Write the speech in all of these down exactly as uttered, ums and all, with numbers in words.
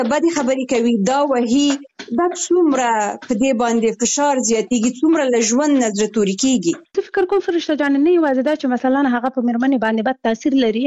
بدې خبرې کوي دا وهي دا څومره په دې باندې فشار زیاتېږي، څومره له ژوند نه زړه توري کېږي. زه فکر کوم فرشته جان نه یوازې دا چې مثلا هغه په مېرمنې باندې بد تاثیر لري،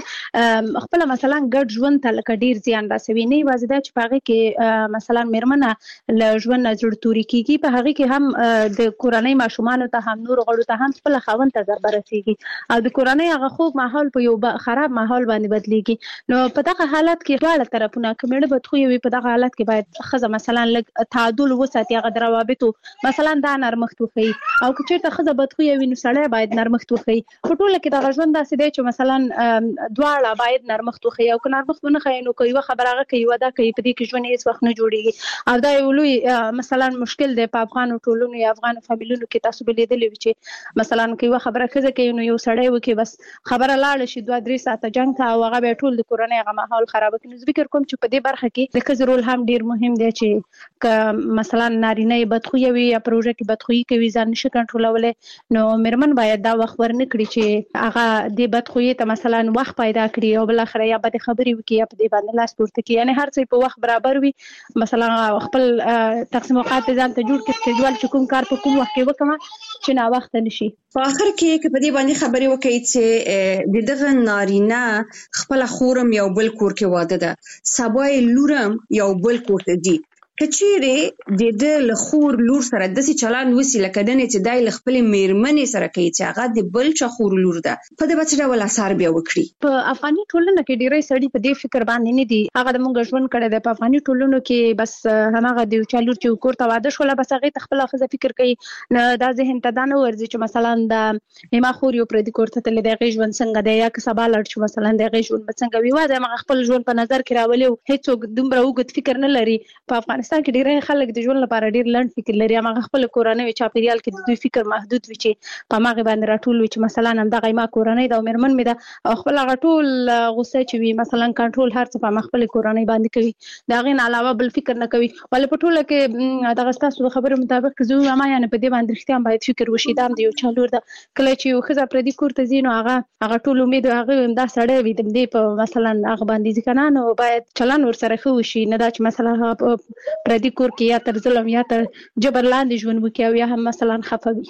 هغه خپل مثلا ګډ ژوند ته لکه ډیر زیان رسوي. نه یوازې دا چې په هغه کې مثلا مېرمنه له ژوند نه زړه توري کېږي، په هغه کې هم د کورنۍ ماشومانو ته هم نور غړو ته هم خپل خاوند ته ضربه رسېږي او د کورنۍ هغه خوږ ماحول په یو خراب ماحول باندې بدلېږي. نو په دغه حالت کې دواړه طرفونه که مېړه بدخویه وي په دغه حالت کې باید ښځه مثلا لږ تعادل وساتي، هغه د روابطو مثلا دا نرمښت وښيي، او که چېرته ښځه بدخویه وي نو سړی باید نرمښت وښيي. په ټوله کې دغه ژوند داسې دی چې مثلا دواړه باید نرمښت وښيي، او که نرمښت ونه ښیي نو که یوه خبره هغه کوي یوه دا کوي، په دې کې ژوند هېڅ وخت نه جوړېږي. او دا یو لوی مثلا مشکل دی په افغانو ټولنو یا افغانو فامیلونو کې. تاسو به لیدلي وي چې مثلا که یوه خبره ښځه کوي نو یو سړی وکړي بس خبره لاړه شي دوه درې ساعته جنګ ته، او هغه بیا ټول د کورنۍ هغه ماحول خرابه کړي. نو زه فکر کوم چې په دې برخه کې د ښځې رول هم ډېر مهم دی چې که مثلا نارینه یې بدخویه وي یا پروژه کې بدخویي کوي ځان نشي کنټرولولی، نو مېرمن باید دا وخت ورنه کړي چې هغه دې بدخویۍ ته مثلا وخت پیدا کړي او بالاخره یا بدې خبرې وکړي یا په دې باندې لاس پورته کړي. یعنې هر څه په وخت برابر وي، مثلا خپل تقسیم اوقات ځان ته جوړ کړي سکیجول چې کوم کار په کوم وخت کې وکړم چې ناوخته نه شي. په آخر کې که په دې باندې خبرې وکړئ چې د دغه نارینه خپله خورم یو بل کور کې واده ده، سبا یې لورم یو بل کور ته ځي، که چیرې د ده له خور لور سره داسې چلند وسي لکه دنې چې دی له خپلې مېرمنې سره کوي چې هغه د بل چا خور لور ده، په ده به څه ډول اثر بیا وکړي؟ په افغاني ټولنه کې ډېری سړي په دې فکر باندې نه دي. هغه د مونږ ژوند کړی دی په افغاني ټولنو کې، بس هماغه د یو چا لور چې کور ته واده شوله بس هغې ته خپله ښځه فکر کوي، نه دا ذهن ته دا نه ورځي چې مثلا د ما خور یو پردي کور ته تللی دی، هغې ژوند څنګه دی، یا که سبا لاړ شو مثلا د هغې ژوند به څنګه وي. واده همغه خپل ژوند په نظر کې راولي او هېڅوک دومره اوږد فکر نه لري. په افغانستان کې ډېری خلک د ژوند لپاره ډېر لنډ فکر لري، همغه خپل کورنۍ چاپېریال کې د دوی فکر محدود وي چې په هماغې باندې راټول وي چې مثلا همدغه ما کورنۍ ده او مېرمن مې ده، او خپل هغه ټول غوسه چې وي مثلا کنټرول هر څه په همغه خپلې کورنۍ باندې کوي، د هغې نه علاوه بل فکر نه کوي. ولې په ټوله کې دغه ستاسو د خبرو مطابق که زه ووایم یعنې په دې باندې رښتیا هم باید فکر وشي دا هم د یو چا لور ده. کله چې یو ښځه پردي کور ته ځي نو هغه هغه ټول امید هغه همدا سړی وي د دې په مثلا هغه باندې ځي که نه، نو باید چلند ورسره ښه وشي، نه دا چې مثلا هغه په پردي کور کې یا تر ظلم یا تر جبر لاندې ژوند وکړي او یا هم مثلا خفه وي.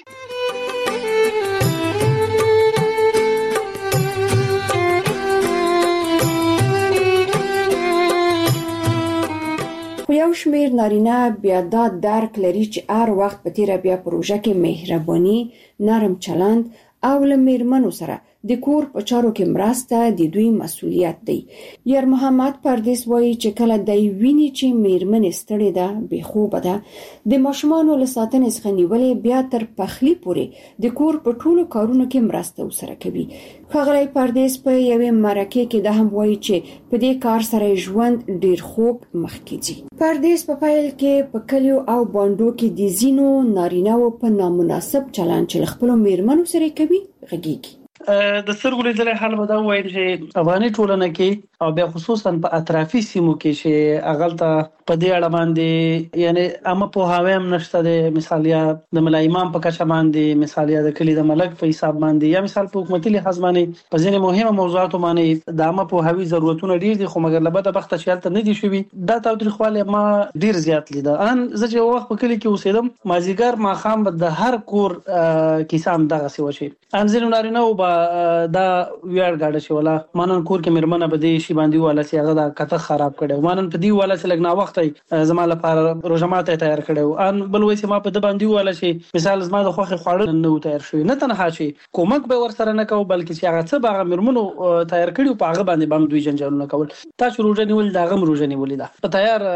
خو یو شمیر نارینه بیا دا درک لري چې هر وخت په تیره بیا پروژه کې مهرباني، نرم چلند او له مېرمنو سره د کور په چارو کې مرسته د دوی مسؤلیت دی. یار محمد پردیس وایي چې کله دی ویني چې مېرمنې ستړې ده، بې خوبه ده، د ماشومانو له ساتنې څخه نیولې بیا تر پخلي پورې د کور په ټولو کارونو کې مرسته ورسره کوي. ښاغلی پردیس په یوې مرکې کې دا هم وایي چې په دې کار سره ژوند ډېر خوږ مخکې ځي. پردیس په پیل کې په کلیو او بانډو کې د ځینو نارینه‌وو په نامناسب چلند چې له خپلو مېرمنو سره کوي غږیږي. د سترګو لیدلی حال به دا ووایم چې افغاني ټولنه کې او بیا خصوصا په اطرافي سیمو کې چې هغلته په دې اړه باندې یعنې عامه پوهاوی هم نشته دی، مثال یا د ملا امام په کچه باندې، مثال یا د کلي د ملک په حساب باندې، یا مثال په حکومتي لحاظ باندې په ځینې مهمه موضوعاتو باندې د عامه پوهاوي ضرورتونه ډېر دي، خو مګر له بده بخته چې هلته نه دي شوي دا تاوتریخوالی ما ډېر زیات لیده. ان زه چې یو وخت په کلي کې اوسېدم مازدیګر ماښام به د هر کور کیسه هم دغسې وشي. ان ځینو نارینه‌وو به دا ویاړ ګاډه چې ولا ما نن کور کې مېرمنه به دې شي باندې وواله چې هغه دا کته خراب کړی، ما نن په دې وواله چې لږ ناوخته زما لپاره روژه ماتی تیار کړی، ان بل وایي چې ما په ده باندې وواله چې مثال زما د خوښې خواړه نه وو تیار شوي. نه تنها چې کومک به ورسره نه کوو بلکې چې هغه څه به هغه مېرمنو تیار کړي په هغه باندې به هم دوی جنجالونه کول. تا چې روژه نیولې د هغه هم روژه نیولې ده، په تیار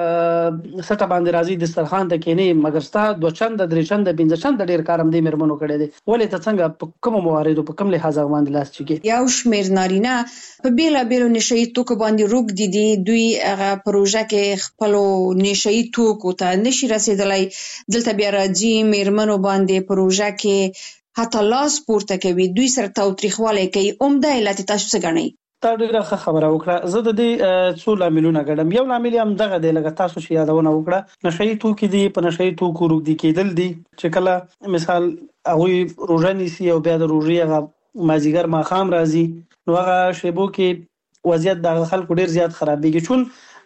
سټه باندې راځي دسترخوان ته کښېنې، مګر ستا دوه چنده درې چنده پنځه چنده ډېر کار هم دې مېرمنو کړی دی. ولې ته څنګه په کومو مواردو په کوم لحاظ هغه باندې لاس چکې؟ یو شمیر نارینه په بیلابیلو نشهیي توکو باندې روږدي دي، دوی هغه پروژه کې خپلو نشهیي توکو ته نشي رسېدلی، دلته بیا راځي مېرمنو باندې پروژه کې حتی لاس پورته کوي، دوی سره تاوتریخوالی کوي. عمده علت تاسو څه ګڼئ؟ تا ډېره ښه خبره وکړه. زه د دې څو لاملونه ګڼم. یو لامل یې هم دغه دی لکه تاسو چې یادونه وکړه، نشهیي توکي دي، په نشهیي توکو روږدي کېدل دي چې کله مثال هغوی روژه نیسي او بیا د روژې هغه مازدیګر ماښام راځي نو هغه شیبو کې وضعیت د خلکو ډېر زیات خرابېږي، چون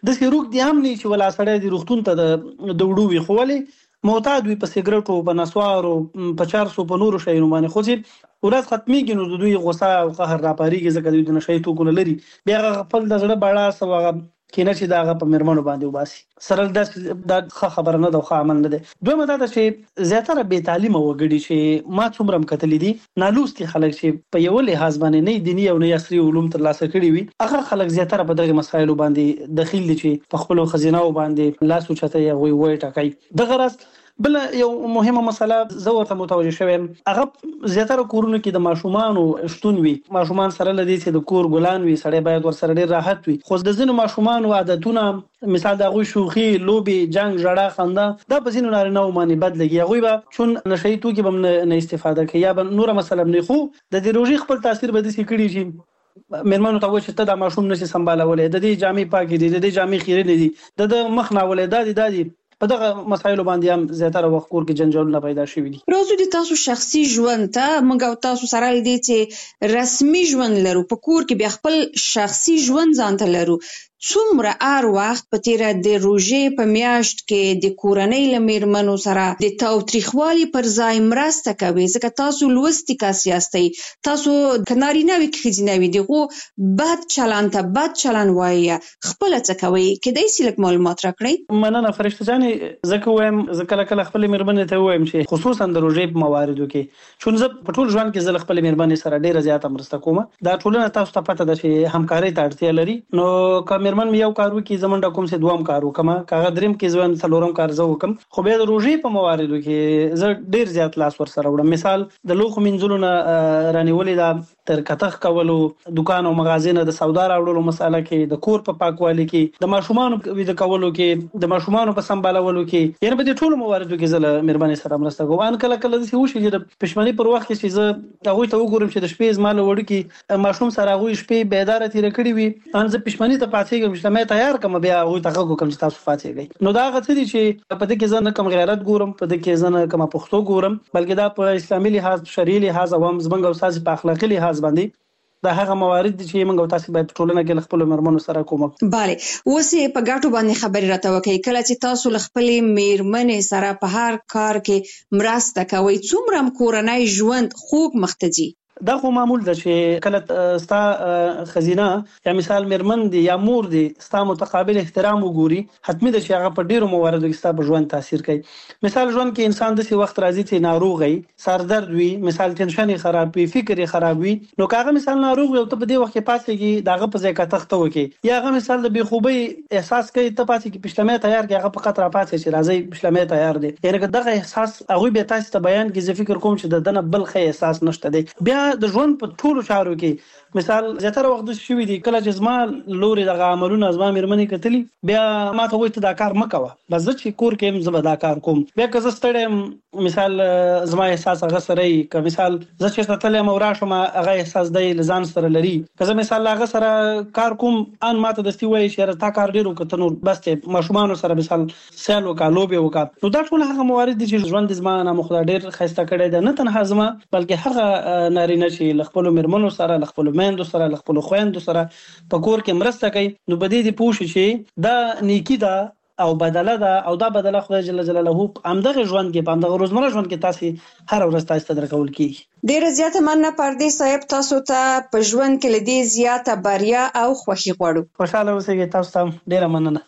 د سیروک دی هم نه چې ولا سړی د روغتون ته د وړو وي خو ولې معتاد وي په سیګریټو په نسوارو په چارسو په نورو شیانو باندې خو چې ورځ ختمېږي نو د دوی غوسه او قهر راپارېږي ځکه دوی د نشهیي توکو نه لري بیا هغه خپل د زړه بړاس او هغه کینه چې د هغه په میرمنو باندې وباسي سره داسې دا ښه خبره نه ده او ښه عمل نه دی. دویمه دا ده چې زیاتره بې تعلیمه وګړي چې ما څومره هم کتلي دي نالوستي خلک چې په یو لحاظ باندې نه دیني او نه عصري علوم ترلاسه کړي وي هغه خلک زیاتره په دغه مسایلو باندې دخیل دي چې په خپلو ښځیناو باندې لاس اوچتوي هغوی وایي ټاکي. دغه راز بل یو مهمه مسله زه ورته متوجه شوم هغه زیاتره کورونو کې د ماشومانو شتون وي ماشومان سره لدی چې د کور ګلان وي سړی باید ور سره ډیر راحت وي خو د ځینو ماشومانو عادتونه مثال د هغوی شوخي لوبي جنگ ژړا خندا دا په ځینو نارینه‌و باندې بد لګي هغوی به چون نشهیي توکي به نه استفاده کوي یا به نوره مسله نه خو د دې روژې خپل تاثیر به داسې کړي چې میرمنو ته وایي چې ته دا ماشوم نشي سمبالولی د دې جامې پاکې دي د دې جامې خیرنې دي د د مخ ناولې دا دي دا دي په دغه مسایلو باندې هم زیاتره وخت کور کې جنجالونه پیدا شوي دي. راځو د تاسو شخصي ژوند ته موږ او تاسو سره دي چې رسمي ژوند لرو په کور کې بیا خپل شخصي ژوند ځان ته لرو څومره هر وخت په تیره د روژې په میاشت کې د کورنۍ له میرمنو سره د تاوتریخوالي پر ځای مرسته کوي ځکه تاسو لوستي کس یاستئ تاسو که نارینه وي که ښځینه وي دغو بد چلند ته بد چلند وایي خپله څه کوئ کیدای شي لږ معلومات راکړئ. مننه فرشته جانې زه که وایم زه کله کله خپلې میرمنې ته ووایم چې خصوصا د روژې په مواردو کې چون زه په ټول ژوند کې زه له خپلې میرمنې سره ډېره زیاته مرسته کوم دا ټولنه تاسو ته پته ده چې همکارۍ ته اړتیا لري نو که میرمن مې یو کار وکړي زه منډه کوم چې دوم کار وکړم که هغه درېیم کې زه څلورم کار زه وکړم خو بیا د روژې په مواردو کې زه ډېر زیات لاس ورسره وړم مثال د لوښو مینځلو نه رانیولې ده تر کتغ کولو دکان او مغازې نه د سودا راوړلو مساله کې د کور په پاکوالي کې د ماشومانو ویده کولو کې د ماشومانو په سمبالولو کې یعنې په دې ټولو مواردو کې زه له میرمنې سره مرسته کوم. ان کله کله داسې وشي چې د پښمنۍ پر وخت کې چې زه هغوی ته وګورم چې د شپې زما له وړوکي ماشوم سره هغوی شپې بیداره تېره کړې وي ان زه پښمنۍ ته پاڅېږم چې مې تیار کړم بیا هغوی ته غږ وکړم چې تاسو پاڅېږئ نو دا هغه څه دي چې په دې کې زه نه کوم غیرت ګورم په دې کې زه نه کومه پښتو ګورم بلکې دا په اسلامي لحاظ شرعي لحاظ او هم زموږ او ستاسې په اخلاقي لحاظ باندې دا هغه موارد دي چې موږ او تاسو باید په ټولنه کې له خپلو میرمنو سره کومک. بله اوس یې په ګټو باندې خبرې راته وکړئ کله چې تاسو له خپلې میرمنې سره په هر کار کې مرسته کوئ څومره هم کورنی ژوند خوږ مخ ته ځي؟ دا خو معمول ده چې کله ستا خزینه یا مثال میرمن دی یا مور دی ستا متقابل احترام وګوري حتمی ده چې هغه په ډیرو مواردو کې ستا په ژوند تاثیر کوي. مثال ژوند کې انسان داسې وخت راځي چې ناروغ وي سردرد وي مثال ټینشن یې خراب وي فکر یې خراب وي نو که هغه مثال ناروغ وي او ته په دې وخت کې پاڅېږي د هغه په ځای کتغ ته وکړي یا هغه مثال د بېخوبۍ احساس کوي ته پاڅېږي پشلمۍ تیار کړي هغه فقط راپاڅي چې راځئ پشلمۍ تیار دی یعنې که دغه احساس هغوی بیا تاسو ته بیان کړي زه فکر کوم چې د ده نه بل ښه احساس نشته دی. بیا د ژوند په ټولو چارو کې مثال زیاتره وخت داسې شوي دي کله چې زما لورې دغه عملونه زما میرمنې کتلي بیا ما ته وایي ته دا کار مه کوه بس زه چې کور کې یم زه به دا کار کوم. بیا که زه ستړی یم مثال زما احساس هغه سره وي که مثال زه چېرته تللی یم او راشم هغه احساس دی له ځان سره لري که زه مثال له هغه سره کار کوم ان ما ته دستي وایي چې یاره تا کار ډېر وکړه ته نو بس دی ماشومانو سره مثال سیل وکړه لوبې وکړه نو دا ټول هغه موارد دي چې ژوند زما نامخدا ډېر ښایسته کړی دی نه تنها زما بلکې هغه نارینه چې له خپلو میرمنو سره له خپلو میندو سره له خپلو خویندو سره په کور کې مرسته کوي نو په دې دې پوه شي چې دا نیکي ده او بدله ده او دا بدله خدای جل جلاله همدغه ژوند کې په همدغه روزمره ژوند کې تاسو هر ورځ تاسو ته درکول کیږي. ډیره زیاته مننه پردیس صاحب تاسو ته په ژوند کې له دې زیاته بریا او خوښي غواړو. خوشاله اوسئ تاسو ته ډیره مننه.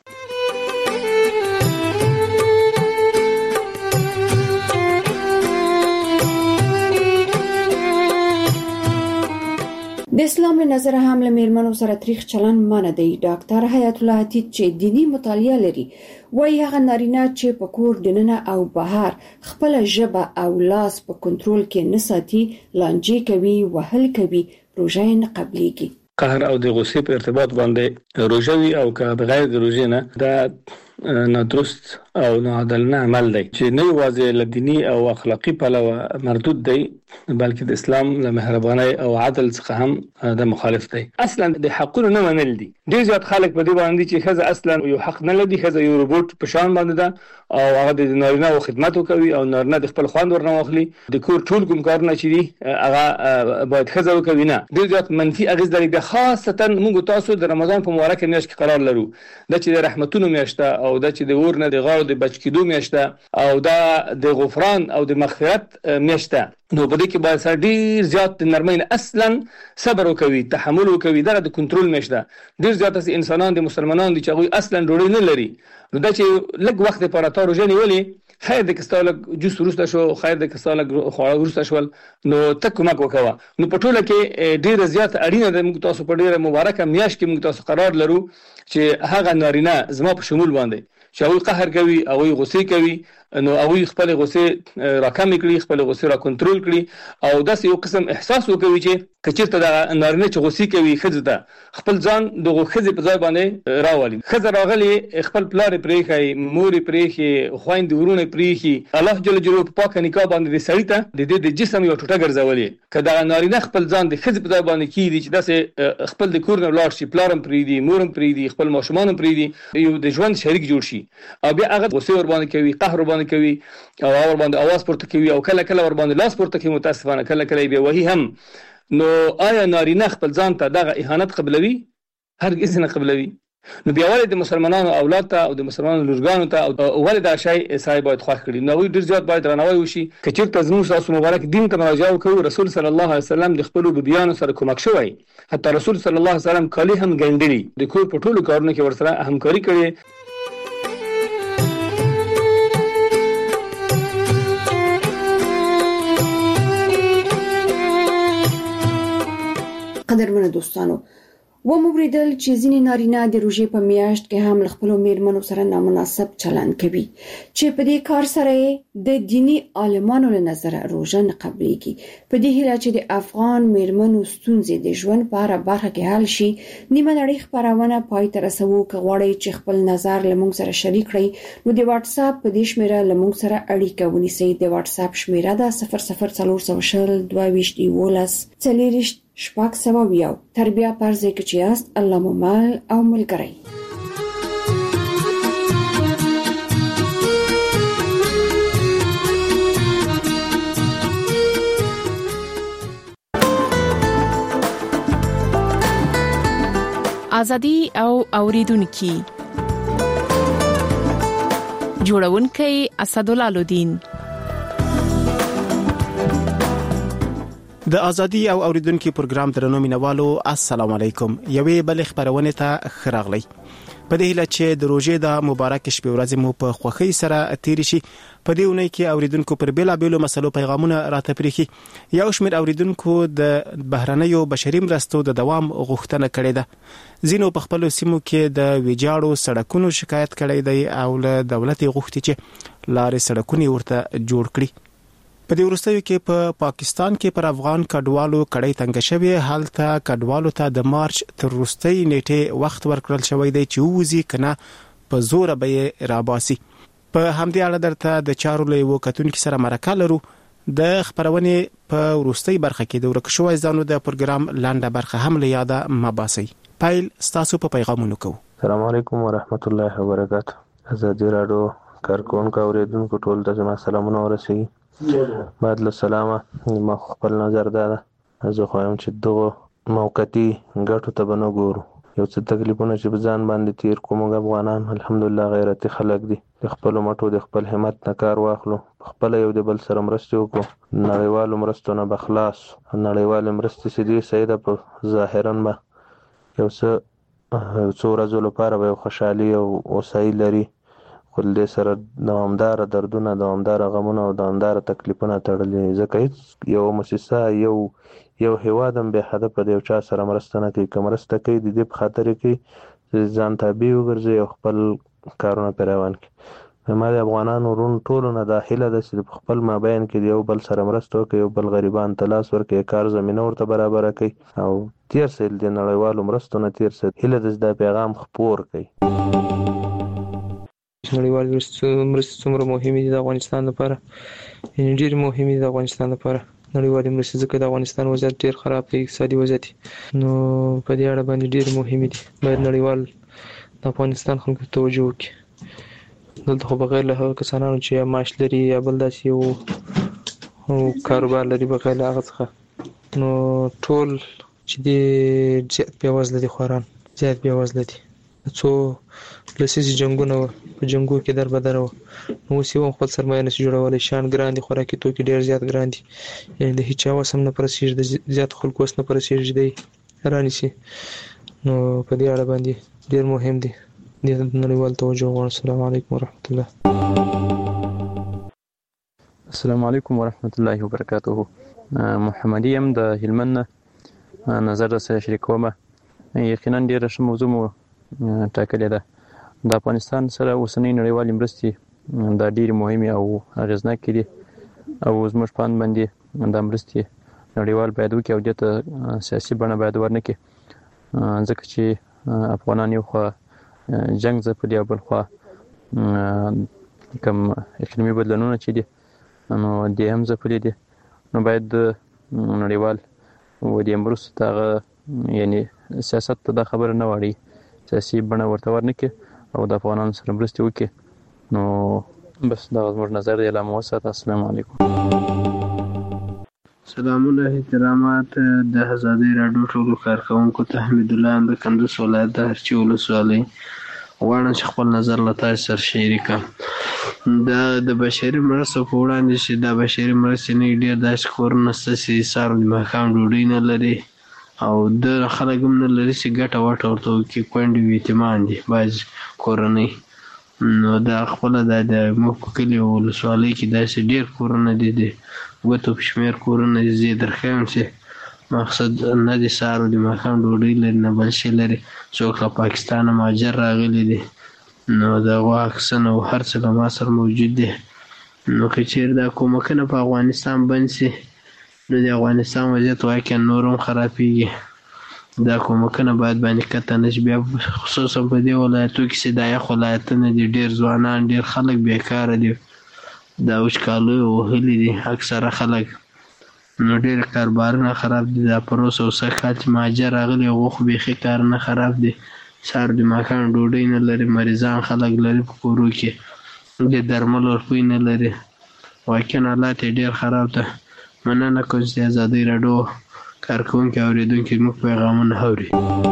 د اسلام له نظر هم له میرمنو سره تریخ چلند منع دی. ډاکټر حیات الله عتیق چې دینی مطالعه لري وایي هغه نارینه چې په کور دننه او بهر خپل ژبه او لاس په کنټرول کې نه ساتي لانجې کوي وهل کوي روژه نه قبليږي. قهر او د غصې په ارتباط باندې روژه وي او که بغیر د روژې نه دا نادرست او ناعادلانه عمل دی چې نه یوازې له دیني او اخلاقی پلوه مردود دی بلکې د اسلام له مهربانۍ او عدل څخه هم د مخالف دی. اصلا د حقونو نه منل دي. ډیر زیات خلک په دې باندې چې ښځه اصلا یو حق نه لري، ښځه یو روبوټ په شان باندې ده او هغه د نارینه او خدمت کوي او نارینه د خپل خوند ورنه واخلي، د کور ټول کوم کارونه چې دي هغه باید ښځه وکوي. نه، ډیر زیات منفي اغیز لري. خاصتا موږ تاسو د رمضان په مبارک میاشت کې قرار لرو، د چې د رحمتونو میاشت او د چې د اور نه د غاړو د بچ کېدو میاشت او دا د غفران او د مغفرت میاشت. نو په دې کې باید سره ډیر زیات نرمۍ اصلا صبر وکوي، تحمل وکوي، دا د کنټرول میاشت. ډیر زیات انسانان د مسلمانانو دي چې هغه اصلا ډوډۍ نه لري، نو دا چې لږ وخت لپاره تا روزه نیولې، خیر د کستاله جوس ورسته شو، خیر د کستاله خواړه ورسته شول، نو تک کومک وکوه. نو په ټوله کې ډیر زیات اړینه ده موږ تاسو په ډیره مبارکه میاشت کې موږ تاسو قرار لرو چې هغه نارینه زما په شمول باندې چې هغه قهر کوي او هغه غصه کوي، نو هغه خپل غصه راکم کړي، خپل غصه را کنټرول کړي او داسې یو قسم احساس وکوي چې کچېرته د نارینه چې غصه کوي خځه ده خپل ځان د خځې په ځای باندې راولي. خځه راغلي خپل پلار پرېخي، مور پرېخي، خويند ورونه پرېخي، الله جل جلاله په پاک نکاح باندې د سړی ته د دې د جسم یو ټوټه ګرځولې. کله نارینه خپل ځان د خځې په ځای باندې کیږي چې داسې خپل د کور نه لاړ شي، پلارم پرېدي، مورم پرېدي، خپل ماشومان پرېدي، یو د ژوند شریک جوړ شي او بیا هغه غصه ور باندې کوي، قهر ور باندې کوي او ور باندې आवाज پورته کوي او کله کله ور باندې لاس پورته کوي، متاسفانه کله کله به وਹੀ هم. نو آیا نارینه خپل ځان ته دغه اهانت قبلوي؟ هرگز نه قبلوي. نو بیا ولې د مسلمانانو اولاد ته او د مسلمانانو لورګانو ته او ولې دا شی سای باید خوښ کړي؟ نو ډیر زیات باید رانوي وشي. کچېرته زموږ تاسو مبارک دین ته مراجعه وکړو، رسول صلی الله علیه وسلم د خپل بیان سره کومک شوی، حتی رسول صلی الله علیه وسلم کلی هم ګنډلی، د کور په ټولو کارونو کې ورسره همکاري کړې. قدرمنو دوستانو، و مبریدل چې ځینې نارینه د روژې په میاشت کې هم خپل میرمنو سره نامناسب چلند کوي چې په دې کار سره د دینی عالمانو له نظر روژه نه قبليږي. په دې هیله چې د افغان میرمنو ستونزې د ژوند په اړه برخه کې حل شي، نیمه نړۍ خبرونه پای ته رسوو. که غواړئ چې خپل نظر له موږ سره شریک کړئ نو د واتس اپ په دې شمیره له موږ سره اړیکه ونیسئ. د واتس اپ شمیره ده صفر صفر څلور سوه شل دوه ویشت یولس څلېرویشت شپږ سوه یو. تر بیا پرځای کې چې یاست، الله مو مل او ملګری. ازادي او اوریدونکو جوړونکي اسدالله لودین. د ازادي او اوریدونکو پروګرام درنو مینوالو، السلام علیکم. یوې بل خبرونه ته خراغلی. په دې هیله چې د روژې د مبارک شپې ورځې مو په خوښۍ سره تیر شي. په دې ونې کې اوریدونکو پر بیلا بیلو مسلو پیغامونه راته پریخي. یو شمېر اوریدونکو د بهرنیو بشري مرستو د دوام غوښتنه کړې ده. ځینو په خپل سیمو کې د ویجاړو سړکونو شکایت کړی دی او له دولت غوښتي چې لارې سړکونه ورته جوړ کړي. په دې ورستیو کې په پا پاکستان کې پر افغان کډوالو کړي تنګ شوی، حالته کډوالو ته د مارچ تر وروستۍ نیټه وخت ورکړل شوی دی چې ووزي کنه په زور به راباسي. په همدې اړه درته د چارو له یو کتونکو سره مرکه لرو. د خبرونه په وروستۍ برخه کې د ورکشوي ځانو د پروګرام لاندې برخه هم له یاده مباسي. پایل ستاسو په پیغامونو کو. السلام علیکم ورحمت الله وبرکاته. ازادي رادیو کارکونکو اوریدونکو ټول ته زما سلامونه ورسوي. بعد له سلامه ما خپل نظر ده زه خوایم چې دغه موقتی ګټو ته بنو ګورو. یو څه تکلیفونه چې په ځان باندې تیر کوم افغانان الحمدلله غیرتي خلک دي، د خپل مټو د خپل همت نه کار واخلو، خپل یو د بل سره مرسته وکړو، نړیوالو مرستو نه بخلاص. نړیوال مرستې چې دي سیده په ظاهرا به یو څه څو ورځې لپاره به خوشحالي او اوسایي لري، خو دې سره دوامدار دردونه، دوامدار غمونه او دوامدار تکلیفونه تړلي. ځکه هیڅ یو مؤسسه یو یو هیواد هم به هدف د یو چا سره مرسته نه کوي. که مرسته کوي د دې په خاطر کې چې ځان تابع وګرځي او خپل کارونه پرې روان کړي. ما د افغانانو ورونو ټولو نه دا هیله ده چې په خپل مابین کې یو بل سره مرسته وکړي، یو بل غریبان ته لاس ورکړي، کار زمینه ورته برابره کړي او تیر سي د نړیوالو مرستو نه تیر سي. هیله ده دا پیغام خپور کړي. نړیوال مرستې څومره مهمې دي د افغانستان لپاره، یعنې ډېرې مهمې دي د افغانستان لپاره نړیوالې مرستې، ځکه د افغانستان وضعیت ډېر خراب دی، اقتصادي وضعیت، نو په دې اړه باندې ډېرې مهمې دي. باید نړیوال د افغانستان خلکو ته توجه وکړي. دلته خو بغیر له هغه کسانو چې یا معاش لري یا بل داسې یو کاروبار لري، بغیر له هغه څخه نو ټول چې دی زیات بېوزله دي، خواران زیات بېوزله دي. څو لسیزې جنګونه وه، په جنګو کې در بدره وه، نو اوس یې هم خپل سرمایه نشي جوړولی، شیان ګران دي، خوراکي توکي ډېر زیات ګران دي، یعنې د هېچا وس هم نه په رسېږي، د زیاتو خلکو وس نه په رسېږي دی رانیسي. نو په دې اړه باندې ډېر مهم دی، دې ته نړیوال توجه غواړم. السلام علیکم ورحمت الله. السلام علیکم ورحمت الله وبرکاته. محمدي یم د هلمند نه، نظر سره شریکوم. یقینا ډېره ښه موضوع مو ټاکلې ده. د افغانستان سره اوسنۍ نړیوالې مرستې دا ډېرې مهمې او اغېزناکې دي، او زموږ په اند باندې دا مرستې نړیوال باید وکړي او دې ته سیاسي بڼه باید ورنکړي، ځکه چې افغانان یو خوا جنګ ځپلي او بل خوا کوم اقلیمي بدلونونه چې دي نو دې هم ځپلي دي. نو باید نړیوال و دې مرستو ته هغه یعنې سیاست ته دا خبره نه واړي، سیاسي بڼه ورته ورنکړي او د افغانانو سره مرستې وکړي. نو بس دغه زموږ نظر دی، لا مو وساته. السلام علیکم. سلامونه احترامات د ازادۍ راډیو ټولو کارکوونکو ته. حمید الله د کندوز ولایت د هرچی ولسوالۍ غواړم چې خپل نظر له تاسو سره شریک کړم. دا د بشري مرستو په وړاندې چې دا بشري مرستې نه ډېر داسې کورونه شته چې سهار د ماښام ډوډۍ نه لري، او د خلک هم نه لري چې ګټه وټه ورته وکړي، کونډې او یتیمان دي بعض کورنۍ. نو دا خپله دا د موږ په کلي او ولسوالۍ کې داسې ډېر کورونه دي، د ګوتو په شمېر کورونه دي. زه یې درښیم چې مقصد نه د سهار او د ماښام ډوډۍ لري، نه بل شی لري. څوک له پاکستانه مهاجر راغلي دي، نو د هغو عکسونه او هر څه له ما سره موجود دي. نو که چېرې دا کومکونه په افغانستان بند شي نو د افغانستان وضعیت واقعا نور هم خرابېږي. دا کومکونه باید باندې قطع نه شي، بیا خصوصا په دې ولایتو کې چې دا یخ ولایتونه دي، ډېر ځوانان ډېر خلک بېکاره دي، دا وچکالۍ وهلي دي اکثره خلک، نو ډېر کاروبارونه خراب دي. دا پروس او سږ کال چې مهاجر راغلي هغو خو بیخي کارونه خراب دي، سهار د ماښام ډوډۍ نه لري، مریضان خلک لري په کورو کې، د درملو روپۍ نه لري. واقعا حالات یې ډېر خراب ده. مننه کوم چې ازادۍ راډیو کارکوونکي اورېدونکي موږ پیغامونه اوري.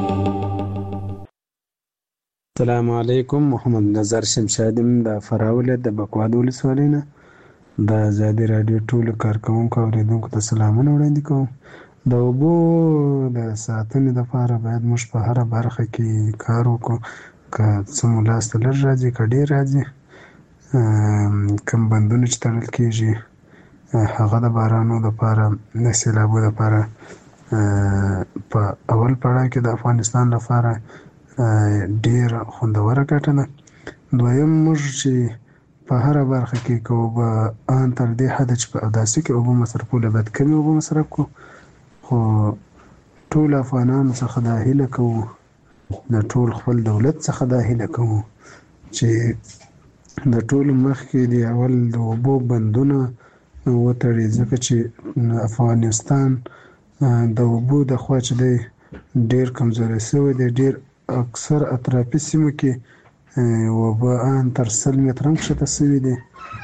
السلام علیکم. محمد نظر شمشاد یم د فراه ولایت د بکواد ولسوالۍ نه. د ازادۍ راډیو ټولو کارکوونکو اورېدونکو ته سلامونه وړاندې کوم. د اوبو د ساتنې لپاره باید موږ په هره برخه کې کار وکړو، که څه مو لاسته لږ راځي که ډېر راځي. کوم بندونه چې تړل کېږي هغه د بارانو لپاره، د سیلابو لپاره په اول پړاو کې د افغانستان لپاره ډېره خوندوره ګټه ده. دویم موږ چې په هره برخه کې که اوبه ان تر دې حده چې په اوداسي کې اوبه مصرفوله باید کمې اوبه مصرف کړو، خو ټول افغانانو څخه دا هیله کوو، د ټول خپل دولت څخه دا هیله کوو چې د ټولو مخکې د اول د اوبو بندونه وتړي، ځکه چې افغانستان د اوبو د خوا چې دی ډېر کمزوری شوی دی. ډېر اکثر اطرافي سیمو کې اوبه ان تر سل متره هم کښته شوي دي.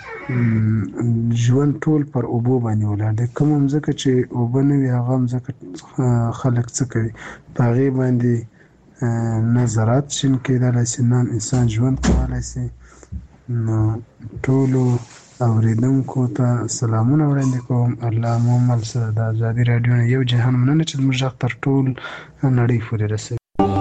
ژوند ټول پر اوبو باندې ولاړ دی. کومه مځکه چې اوبه نه وي هغه مځکه خلک څه کوي؟ په هغې باندې نه زراعت شین کېدلی شي، نه انسان ژوند کولی شي. نو ټولو اوریدونکو ته سلامونه وړاندې کوم. الله مو مل شه. د ازادي راډیو نه یو جهان مننه چې زموږ غږ تر ټول نړۍ پورې رسوي.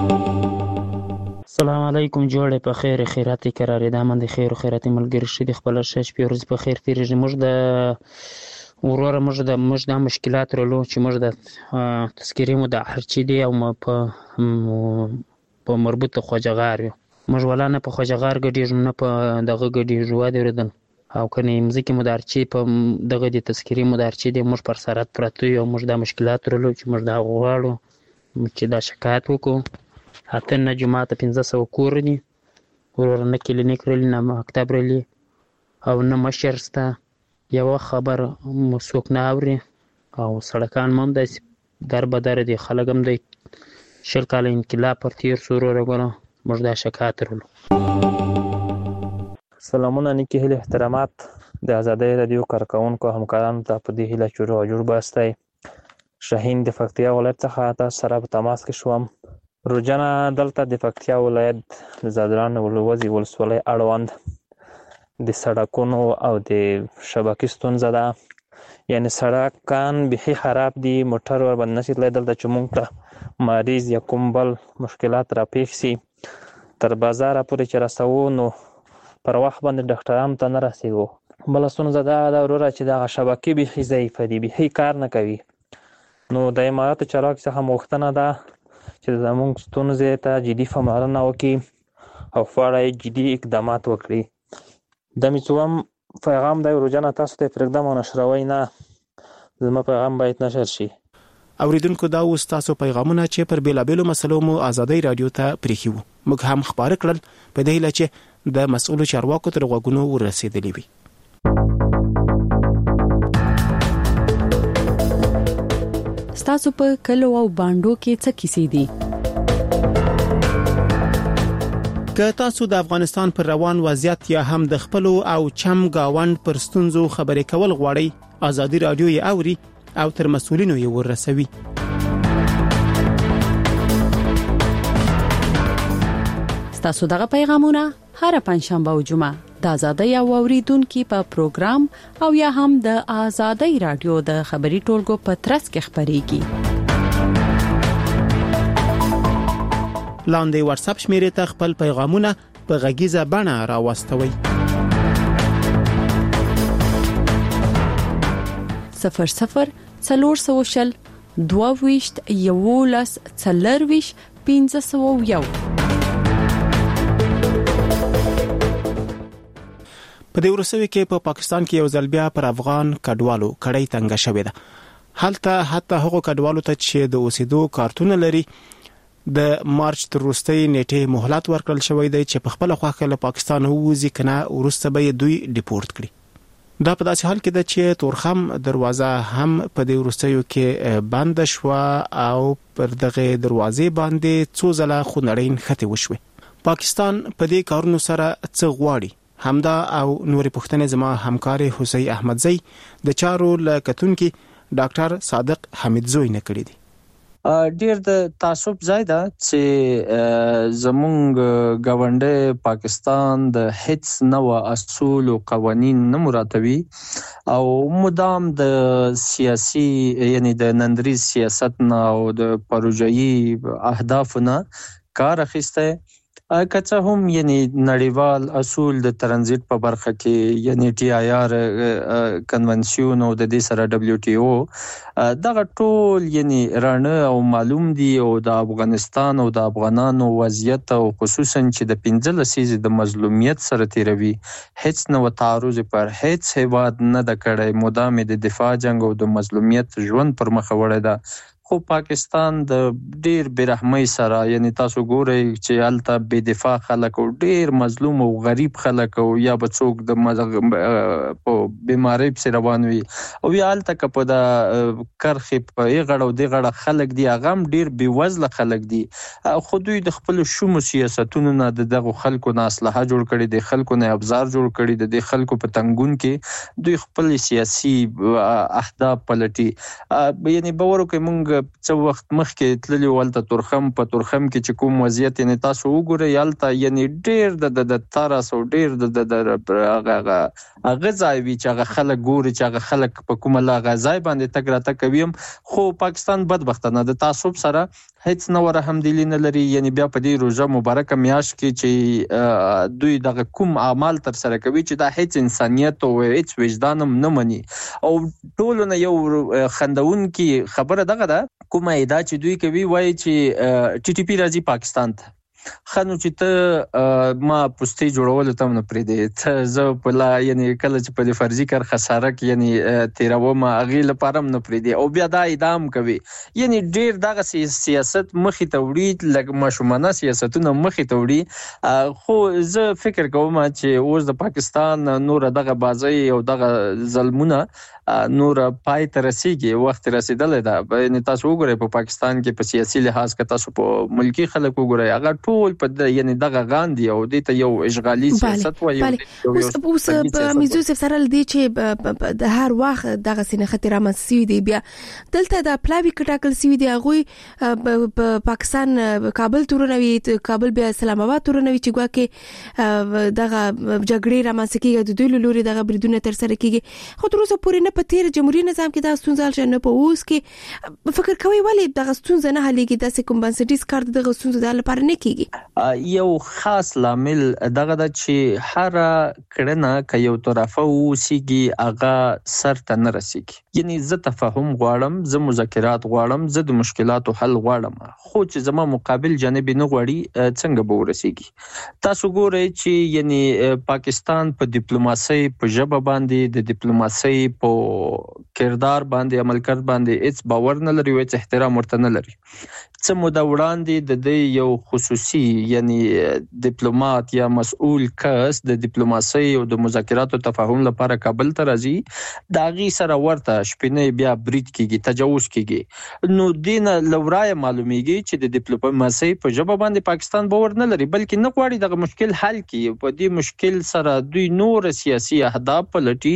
السلام علیکم. جوړې په خیر خیراتي قرارې ده من د خیر او خیراتي ملګری شې د خپل شش په ورځ په خیر تیرېږي. موږ د وروره موږ د موږ د مشکلات رلو چې موږ د تذکرې مو د هرچی دی او په په مربوط خوجغار یو موږ ولا نه په خوجغار ګډیږو نه په دغه ګډیږو واده ورېدل او کنه مزيکي مدارچي په دغه د تذکرې مدارچي دی موږ پر سرات پرته یو موږ د مشکلات رلو چې موږ د غواړو چې دا شکایت وکړو. اته نه جمعه ته پنځه سوه کور دي ورور نه کلینیک رلی نه مکتب رلی او نه مشر سته یو خبر څوک نه اوري او سړکان هم داسې در به در دي خلک هم دی شل کاله انقلاب پر تیر سو وروره ګوره موږ دا شکایت لرلو. سلامونه نیکې هیلې احترامات د ازادۍ راډیو کارکوونکو همکارانو ته په دې هیله چې روغ جوړ باستی. شاهین د پکتیا ولایت څخه تاسو سره په تماس کې شوم. روجانه دلته د پکتیا ولایت د زادران ولوزي ولسوالۍ اړوند د سړکونو او د شبکې ستونزه ده، یعنی سړکان بیخي خراب دي، موټر ورباندې نشي تللی. دلته چې موږ ته مریض یا کوم بل مشکلات راپېښ سي تر بازاره پورې چې رسوو نو پر وخت باندې ډاکټرانو ته نه رسېږو. بله ستونزه دغه ده وروره چې دغه شبکې بیخي ضعیفه دي، بیخي کار نه کوي. نو د اماراتو چارواکو څخه غوښتنه ده چې زموږ ستونزې ته جدي پاملرنه وکړي او په اړه یې جدي اقدامات وکړي. د مې څوم پیغام دی روجانه تاسو ته پرېږدم او نشروئ نه، زما پیغام باید نشر شي. اوریدونکو دا اوس تاسو پیغامونه چې پر بیلابیلو مسلو مو ازادۍ رادیو ته پریښي وو، موږ هم خبره کړل په دې هیله چې د مسؤلو چارواکو تر غوږونو ورسېدلې وي. ستاسو په کلو او باندو کې څه کیسې دي؟ که تاسو د افغانستان پر روان وضعیت یا هم د خپل او چم گاوند پر ستونزو خبرې کول غواړئ، ازادي رادیو یې اوري او تر مسؤلینو یې ورسوي. ستاسو دغه پیغامونه هر پنځشنبه او جمعه د ازادۍ او اوریدونکو په پروګرام او یا هم د ازادۍ رادیو د خبري ټولګو په ترڅ کې خبريږي. لاندې واتس اپ شمیرې ته خپل پیغامونه په غږیزه بڼه راوستوي. صفر صفر څلور سوشل دوه ویشت یولس څلرویش پنځه سوه یو. په دې ورسوي کې په پاکستان کې یو ځل بیا پر افغان کډوالو کډۍ تنګه شوې ده. هلته حتی هغو کډوالو ته چې د اوسېدو کارتونه لري د مارچ تر وروستۍ نیټې مهلت ورکړل شوی دی چې په خپل خواخه له پاکستان ووځي کنه وروسته به دوی ډیپورت کړي. دا په داسې حال کې ده چې تورخم دروازه هم په دې وروستیو کې بند شو او پر دغه دروازې باندې څو ځله خونړۍ نښتې وشوې. پاکستان په دې کارونو سره څه غواړي؟ همدا او نورې پوښتنې زما همکار حسین احمدزی د چارو له کتونکي ډاکټر صادق حمیدزوی نه کړی دي. ډیر د تعصب ځای ده چې زمونږ ګاونډي پاکستان د هیڅ نوع اصول او قوانین نه مراتبي او مدام د سیاسي یعنی د نندریز سیاست نه او د پروژایي اهدافونه کار اخیسته. کڅه هم یعنی نړیوال اصول د ترانزیت په برخه کې یعنی ټي آی آر کنونسیون او د دې سره دبليو ټي او دغه ټول یعنی رانه او معلوم دي او د افغانستان او د افغانانو وضعیت او خصوصا چې د پنځه لسیزې د مظلومیت سره تیروي هیڅ نو تعرض پر هیڅ هیواد نه د کړې مدام د دفاع جنگ او د مظلومیت ژوند پر مخ وړه ده. خو پاکستان د ډیر برحمۍ سره یعنی تاسو ګورئ چې الته بے دفاع خلک او ډیر مظلوم او غریب خلک او یا بچوک د په بیماری په روان وي او یا الته کپ د کرخې په غړو دی غړه خلک دی اغم ډیر بې وزله خلک دي. خو دوی د خپل شوم سیاستونو نه دغه خلکو نه اصلاح جوړ کړي، د خلکو نه ابزار جوړ کړي، د خلکو په تنګون کې دوی خپل سیاسي اهداف پلټي. یعنی باور کوي مونږ څو وخت مخکې تللی ولته تورخم په تورخم کې چې کوم وضعیت یعنی تاسو وګورئ یالته یعنی ډیر د د تارس او ډیر د د هغه هغه ځای وی چې هغه خلک ګوري چې هغه خلک په کومه لا غځای باندې تک راته کوي. خو پاکستان بدبختانه د تعصب سره هیڅ نو رحمدلی نه لري. یعنی بیا په دې روزه مبارکه میاش کې چې دوی دغه کوم اعمال تر سره کوي چې دا هیڅ انسانیت او هیڅ وجدان نه مني او ټول نه یو خندون کې خبره دغه ده کومه ادا چې دوی کوي وایي چې ټي ټي پی راځي پاکستان ته خنو چې ته ما پوسټي جوړول ته نه پرې دی ته زه په لا یعنی کله چې په فرضي کار خساره کې یعنی تیرو ما اغه لپاره نه پرې دی او بیا دا ادام کوي یعنی ډیر دغه سیاست مخې ته وړي لکه مشمنه سیاستونه مخې ته وړي خو زه فکر کوم چې اوس د پاکستان نور دغه بازي او دغه ظلمونه نور پای ته رسیږي وخت رسیدل دا یعنی تاسو وګورئ په پاکستان کې په سیاسي لحاظ کې تاسو په ملکی خلک وګورئ هغه ټول په یعنی دغه غاندي او د ته یو اشغالي سیاست وایي اوس اوس په میزو سره دی چې د هر وخت دغه سینه خطر رامنځته دی بیا دلته د پلاوی کټاکل سوي دی هغه په پاکستان کابل تورنوي کابل بیا اسلام آباد تورنوي چې ګواکې دغه جګړې رامنځته کیږي د دوی لوري دغه بریدونه تر سره کیږي خو تر اوسه پورې نه په تیر جمهوریت نظام کې دا ستونزه شنه نه په اوس کې فکر کوي ولی دغه ستونزه نه حلېږي د کوم بنسټیز کار دغه ستونزه د لپاره نه کیږي یو خاص لامل دغه د چې هر کړنه ک یو طرفه وسیږي هغه سر ته نه رسیږي یعنی زه تفاهم غواړم زه مذاکرات غواړم زه د مشکلاتو حل غواړم خو چې زما مقابل جانب نه غواړي څنګه به ورسیږي تاسو ګورئ چې یعنی پاکستان په ډیپلوماسي په ژبه باندې د ډیپلوماسي په کردار باندې عمل کړ باندې هیڅ باور نه لري او هیڅ احترام ورته نه لري څه موده وړاندې د دې یو خصوصي یعنی ډیپلوماټ یا مسؤل کس د ډیپلوماسي او د مذاکراتو تفاهم لپاره کابل ته راځي دا غي سره ورته شپنه بیا برید کیږي تجاوز کیږي نو دین لورای معلومیږي چې د ډیپلوماسي په ژبه باندې پاکستان باور نه لري بلکې نه غواړي دغه مشکل حل کړي په دې مشکل سره دوی نور سیاسي اهداف پلټي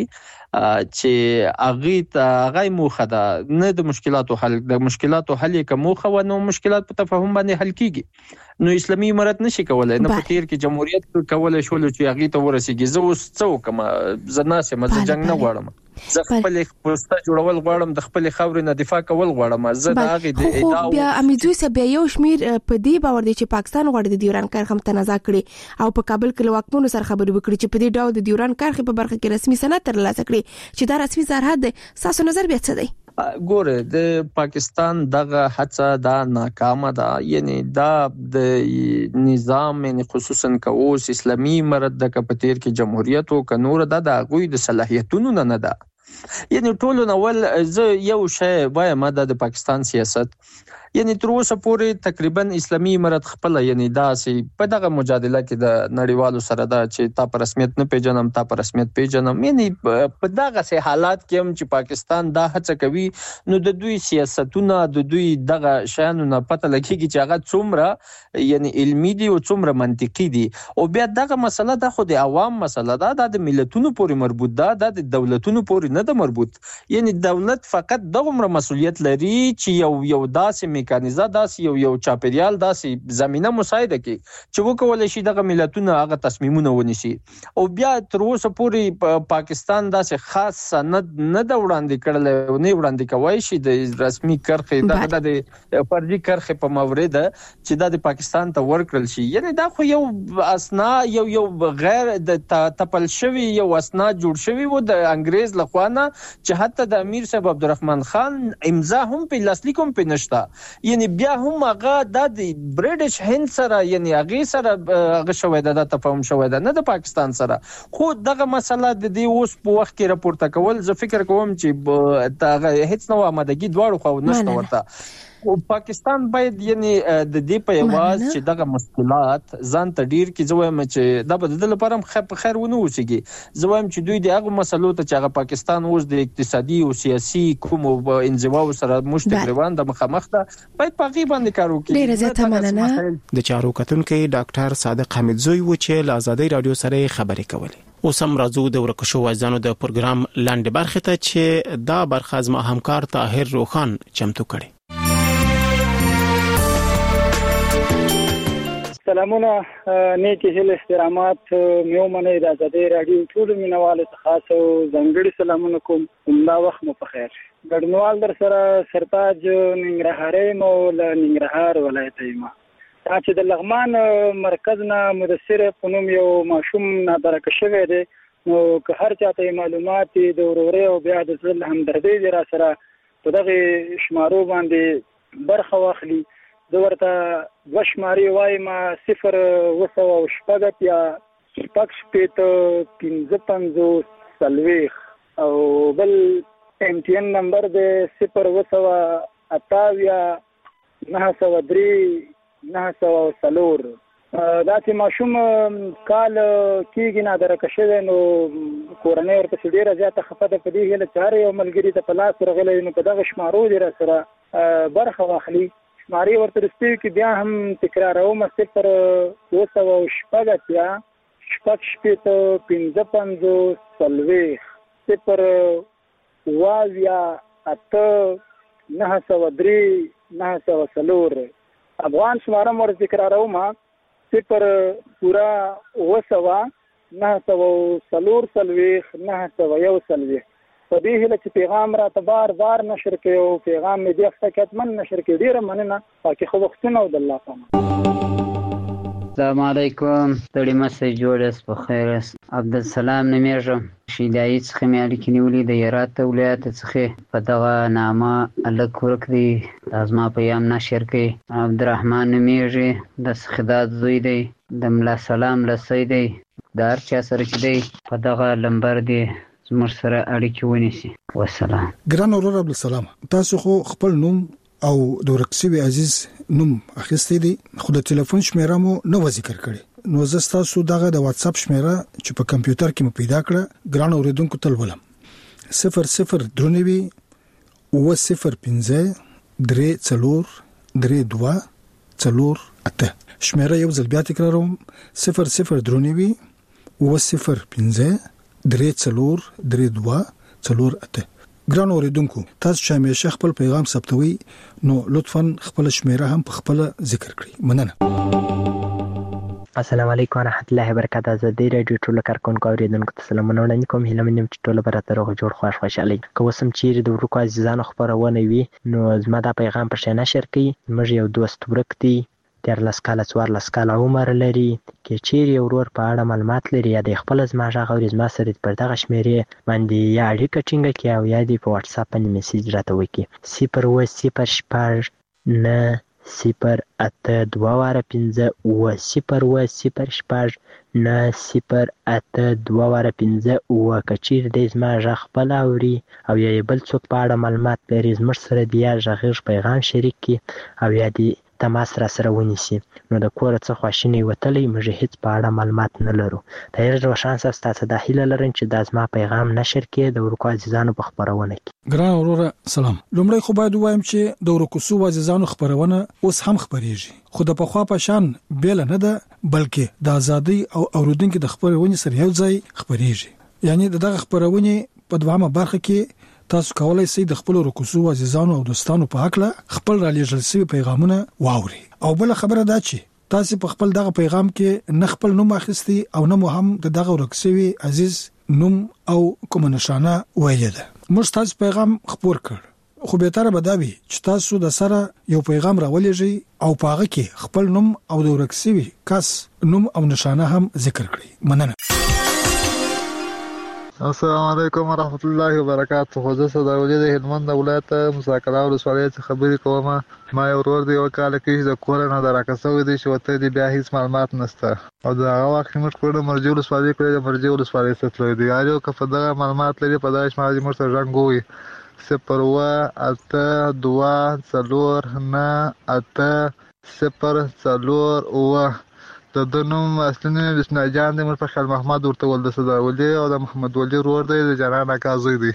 چې اغه ته غي موخه ده نه د مشکلاتو حل د مشکلاتو حل کومه و نو مشکلات په تفاهم باندې حل کیږي نو اسلامي امارت نشي کولای نه په تیر کې جمهوریت کولای شول چې اغه ته ورسیږي زه اوس څو کوم زناسه مزه جنگ نه غواړم زه خپل پوسټه جوړول غواړم د خپل خاورې نه دفاع کول غواړم زه د هغه د ادعا بیا امیدوي سه بیا یو شمیر په دې باور دي چې پاکستان غواړي د ډیوران کرښه متنازع کړي او په کابل کې واکمنو سره خبرې وکړي چې په دې ډول د ډیوران کرښه په برخه کې رسمي سند ترلاسه کړي چې دا رسمي سرحد دی تاسو نظر بیا څه دی ګوره د پاکستان دغه هڅه دا ناکامه ده یعنی دا د نظام یعنی خصوصا کوس اسلامي امارت د کپتیر کې جمهوریت او کنور د غوي د صلاحیتونو نه نه ده یعنی ټول نوول زه یو شی وایم د پاکستان سیاست یعنی تر اوسه پورې تقریبا اسلامي امارت خپل یعنی داسې په دغه مجادله کې د نړیوالو سره دا چې تا پر رسمیت نه پیژنم تا پر رسمیت پیژنم یعنی په دغه سه حالات کې هم چې پاکستان دا هڅه کوي نو د دوی سیاستونه د دوی دغه شانو نه پته لګیږي چې هغه څومره یعنی علمي دي او څومره منطقي دي او بیا دغه مسله د خو د عوام مسله ده د ملتونو پورې مربوط ده د دولتونو پورې نه ده مربوط یعنی دولت فقط دغه مسؤلیت لري چې یو یو داسې میکانیزه داسې یو یو چاپیریال داسې زمينه مساعده کوي چې وکول شي دغه ملتونه هغه تصمیمونه ونیسي او بیا تر اوسه پورې پاکستان داسې خاص سند نه د وړاندې کړل او نه وړاندې کوي شي د رسمي کرخې دغه د فرضي کرخې په مورید چې د پاکستان ته ورکړل شي یعنی دا خو یو اسنا یو یو غیر د تپل شوی یو اسنا جوړ شوی و د انګريز لخوانه چې حتی د امیر صاحب عبدالرحمن خان امضا هم په لاسلیک هم په نشتا یعنی بیا هم هغه د برټش هند سره یعنی هغه سره هغه شوی د تفاهم شوی د نه د پاکستان سره خو دغه مسله د دې اوس په وخت کې راپورته کول زه فکر کوم چې دغه هیڅ نو آمادګي دواړو خو نشته ورته او پاکستان باید یعنی د دې په یواز چې دغه مشکلات ځان ته ډیر کې زویم چې د بدل لپاره خپ خیر ونه وسیږي زویم چې دوی د هغه مسلو ته چې هغه پاکستان اوس د اقتصادي او سیاسي کوم انزوا سره مشتګروان د مخامخ ده باید په غي باندې کار وکړي ډیر زیاته مننه د چارو کتونکو ډاکټر صادق حمیدزوی و چې له آزادۍ رادیو سره خبرې کولې اوس هم راځو د ورکشو وایزانو د پروګرام لاندې برخه ته چې دا برخه زما همکار طاهر روخان چمتو کړي سلامونه نیکی هیله احترامات میو منه د آزادۍ رادیو ټول مینوالو ته خاص او ځانګړي سلامونه کوم دا وخت مو په خیر ګډنوال در سره سرتاج ننګرهاري مو له ننګرهار ولایت یم دا چې د لغمان مرکز نه مدثر په نوم یو ماشوم نادرک شوی دی نو که هر چاته معلومات د وروري او بیا د ځل همدردي دی را سره په دغه شمارو باندې برخه واخلي د ورته دوه شمارې وایم صفر اوه سوه شپږ اتیا شپږ شپېته پنځه پنځوس څلوېښت او بل ایم ټي ان نمبر دی صفر اوه سوه اته اویا نهه سوه درې نهه سوه څلور. داسې ماشوم کال کېږي نادرکه شوی نو کورنۍ ورپسې ډېره زیاته خفه ده. په دې هیله چې هر یو ملګري ته په لاس ورغلی نو په دغه شمارو دې را سره برخه واخلي. شمارې ورته رسېږي کې بیا هم تکراروم صفر اوه سوه شپږ اتیا شپږ شپېته پنځه پنځوس څلوېښت صفر اوه اویا اته نهه سوه درې نهه سوه څلور. افغان شماره مو ورته تکراروم صفر پورا اوه سوه نهه سوه څلور څلوېښت نهه سوه یو څلوېښت. په دې هیله چې پیغام راته بار بار نشر کوي او پیغام مې دې هفته کې حتمن نشر کوي. ډېره مننه. پاکې ښه وختونه او د الله پامان. السلام علیکم. ستړي مسئ جوړ یاست، په خیر یاست. عبدالسلام نومیږم، شیدایي څخه مې اړیکې نیولې د هرات ولایت څخه. په دغه نامه هلک ورک دی، دا زما پیغام نشر کوي. عبدالرحمن نومیږي، د سخداد زوی دی، د ملا سلام لسی دی. د هر چا سره چې دی په دغه لمبر دی زموږ سره اړیکې ونیسي. والسلام. ګران ورور عبدالسلام، تاسو خو خپل نوم او د ورک شوي عزیز نوم اخیستی دی، خو د ټلیفون شمیره مو نه و ذکر کړي. نو زه ستاسو دغه د واتس اپ شمیره چې په کمپیوټر کې مو پیدا کړه ګران اوریدونکو ته ولولم. صفر صفر درنوي اوه صفر پنځه درې څلور درې دوه څلور اته. شمیره یو ځل بیا تکراروم، صفر صفر درنوي اوه صفر پنځه درې څلور درې دوه څلور اته. ګران اوریدونکو، تاسو چې همیشه خپل پیغام ثبتوي نو لطفاً خپل شمیره هم په خپل ذکر کړئ. مننه. السلام علیکم ورحمت الله وبرکاته. زه د رادیو ټولو کارکونکو اوریدونکو ته سلامونه وړاندې کوم. هیله مې چې ټول به راته روغ جوړ خوښ خوشحالي. که اوس هم چیرې د ورکو عزیزانو خپرونه وي نو زما دا پیغام په شی نشر کړي. زموږ یو دوست ورک دی، دیارلس کاله څوارلس کاله عمر لري. که چیرې یو ورور په اړه معلومات لري یا د خپل زما غږ اوري، زما سره پر دغه شمیرې باندې یا اړیکه ټینګه کړي او یا دې په واتس اپ باندې میسج راته وکړي. صفر اوه صفر شپږ نه صفر اته دوه واره پنځه اوه صفر اوه صفر شپږ نه صفر اته دوه واره پنځه اوه. که چیرې دی زما غږ خپل اوري او یا بل څوک په اړه معلومات لري، زموږ سره د یا غږیز پیغام شریک کړي او یا دې تماس را سره ونیسي. نو د کوره څه خواشینی وتلی موږ هیڅ په اړه معلومات نه لرو. طاهر روشن صاحب، تاسو د هیله لرم چې دا زما پیغام نشر کړي د ورکو عزیزانو په خبرونه کې. ګران وروره سلام. لومړی خو باید وایم چې د ورکو سو عزیزانو خبرونه اوس هم خبريږي، خو د پخوا په شان بیل نه ده، بلکې د ازادي او اوریدونکو د خبرونه سره یو ځای خبريږي. یعنی دغه خبرونه په دوامه برخه کې تاسو کولای شئ د خپل رکوسو عزیزانو او دوستانو په حق له خپل را لېږل شوی پیغامونه واوري. او بل خبره دا چې تاسو په خپل دغه پیغام کې نه خپل نوم اخیستي او نه مو هم د دغه ورکسوي عزیز نوم او کوم نشانه ویل ده. موږ تاسو پیغام خبر کړ، خو به تر به دا وي چې تاسو د سره یو پیغام راولېږئ او په هغه کې خپل نوم او د ورکسوي کس نوم او نشانه هم ذکر کړئ. مننه. السلام علیکم ورحمت الله وبرکاته. خو زه صداولي د هلمند ولایت مساکلا ولسوالۍ څخه خبرې کوم. ما یو ورور دی یو کال کې د کور نه دراکسوي دي چې وته دی بیا هیڅ معلومات نشته او دا هغه وخت موږ کور مرجو ولسوالۍ کړې د مرجو ولسوالۍ څخه دی یارو که په دغه معلومات لري په داش ماجي موږ سره رنګوي. صفر اوه اته دوه څلور نه اته صفر څلور اوه. د دنوم اصلي نوم بسم الله جان دی، مر په خل محمد ورته ول د صداولي او د محمد ولی ورور دی د جنان اکازوی دی.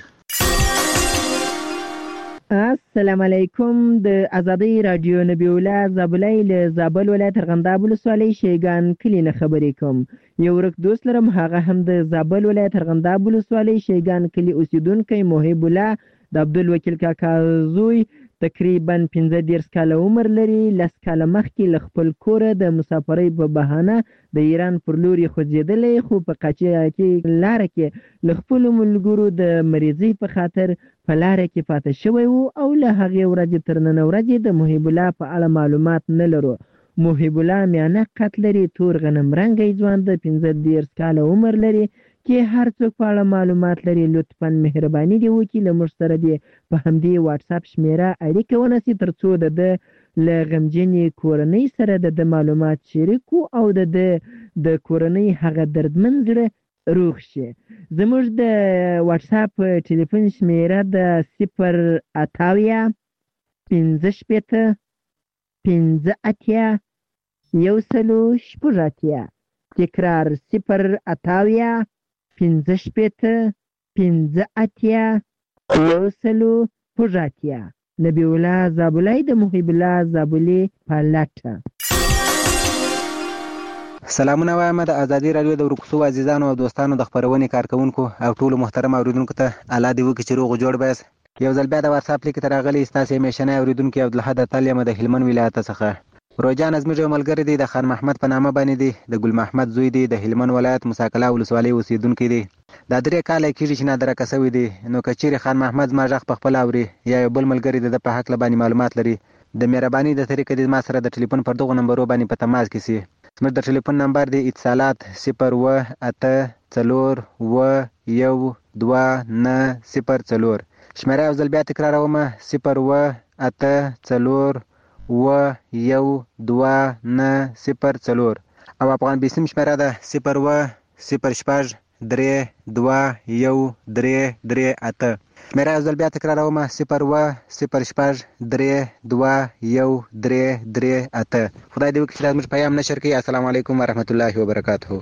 السلام علیکم. د ازادي رادیو نبی الله زابلای له زابل ولایت ارغنداب ولسوالۍ شیګان کلی نه خبرې کوم. یو ورک دوست لرم، هغه هم د زابل ولایت ارغنداب ولسوالۍ شیګان کلی اوسیدونکو محب الله د عبدالوکیل کاکا زوی. تقریبا پنځه دیرش کاله عمر لري. لس کاله مخکې له خپل کوره د مسافرۍ په بهانه د ایران پر لور خوځېدلی، خو په قاچاق کې لاره کې له خپلو ملګرو د مریضۍ په خاطر په لاره کې پاتې شوی وو او له هغې ورځې تر نن ورځې د محب الله په اړه معلومات نه لرو. محب الله میانه قد لري، تور غنم رنګی ځوان د پنځه دیرش کاله عمر لري کې هر څوک په اړه معلومات لري لطفا مهرباني دی وکړي له موږ سره دې په همدې واتس اپ شمیره اړیکه ونیسي تر څو د ده له غمجنې کورنۍ سره د ده معلومات شریک کړو او د ده د کورنۍ هغه دردمن زړه روغ شي. زموږ د واتس اپ ټلیفون شمیره د صفر اتاویا پنځه شپېته پنځه اتیا یو سلو شپږ اتیا. تکرار صفر اتاویا پنځه شپېته پنځه اتیا یو سلو شپږ اتیا. نبی الله زابلای د محب الله زابلی په لټه. سلامونه وایم د ازادي رادیو د ورکوسو عزیزانو او دوستانو د خبرونې کارکونکو او ټولو محترم اوریدونکو ته الله دې وکړي چې روغ جوړ بس. یو ځل بیا د واتس اپ لیک ته راغلی ستاسو همیشنی اوریدونکو عبدالحد اتل یم د هلمند ولایت څخه. روجان زموږ یو ملګری دی د خان محمد په نامه باندې دی د ګل محمد زوی دی د هلمند ولایت مساکلا ولسوالۍ اوسیدونکی دی. دا درې کاله کېږي چې نادرکه شوی دی. نو که چیرې خان محمد زما غږ په خپله اوري یا یو بل ملګری د ده په هکله باندې معلومات لري د مهرباني د طریقې دې ما سره د ټلیفون پر دغو نمبرو باندې په تماس کې سي. زموږ د ټلیفون نمبر دی اتصالات صفر اوه اته څلور اوه یو دوه نه صفر څلور. شمیره یو ځل بیا تکراروم صفر اوه اته څلور اوه یو دوه نه صفر څلور او افغان بیسیم شمیره ده صفر اوه صفر شپږ درې دوه یو درې درې اته. شمیره یو ځل بیا تکراروم صفر اوه صفر شپږ درې دوه یو درې درې اته. خدای دې وکړي چې دا زموږ پیام نشر کړي. السلام علیکم ورحمت الله وبرکاته.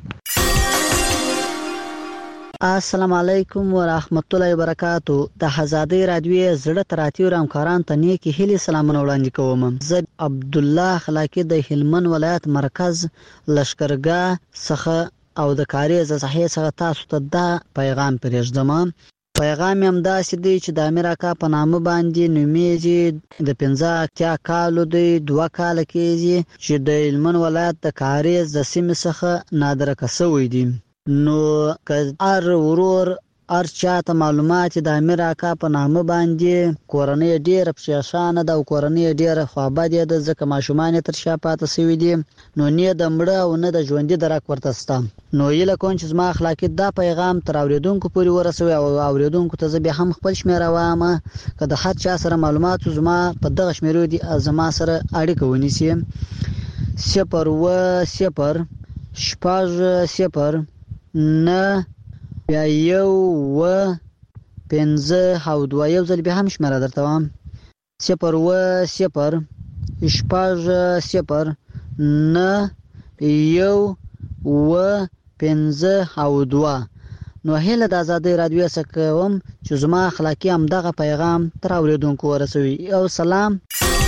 السلام علیکم ورحمت الله وبرکاتو. د ازادي رادیو زړه تراتیو همکاران ته نیکی هیلې سلامونه وړاندې کوم. زه عبد الله خلاقی د هلمند ولایت مرکز لشکرګاه څخه او د کاریز صحیح څخه تاسو ته دا پیغام پرېږدم. پیغام هم داسې دی چې د امیر اکا په نامه باندې نومیږي د پنځه اتیا کالو دی دوه کاله کېږي چې د هلمند ولایت د کاریز د سیمې څخه نادرکه شوی دی. نو که هر ورور هر چاته معلومات د امیر اکا په نامه باندې کورنۍ ډېره پریشانه ده او کورنۍ ډېره خوابدې ده ځکه ماشومان یې تر شا پاته شوي دي نو نه د مړه او نه د ژوندي درک ورته شته. نو هیله کوم چې زما اخلاقي دا پیغام تر اورېدونکو پورې ورسوي او اورېدونکو ته زه بیا هم خپل شمېره وایم که د هر چا سره معلومات زما په دغه شمېرو دي زما سره اړیکه ونیسي. صفر اوه صفر شپږ صفر نه بیا یو اوه پنځه او دوه. یو ځل بیا هم شمېره درته وایم صفر اوه صفر شپږ صفر نه یو اوه پنځه او دوه. نو هیله د ازادۍ رادیو څخه کوم چې زما اخلاقي همدغه پیغام تر اورېدونکو ورسوي. او سلام.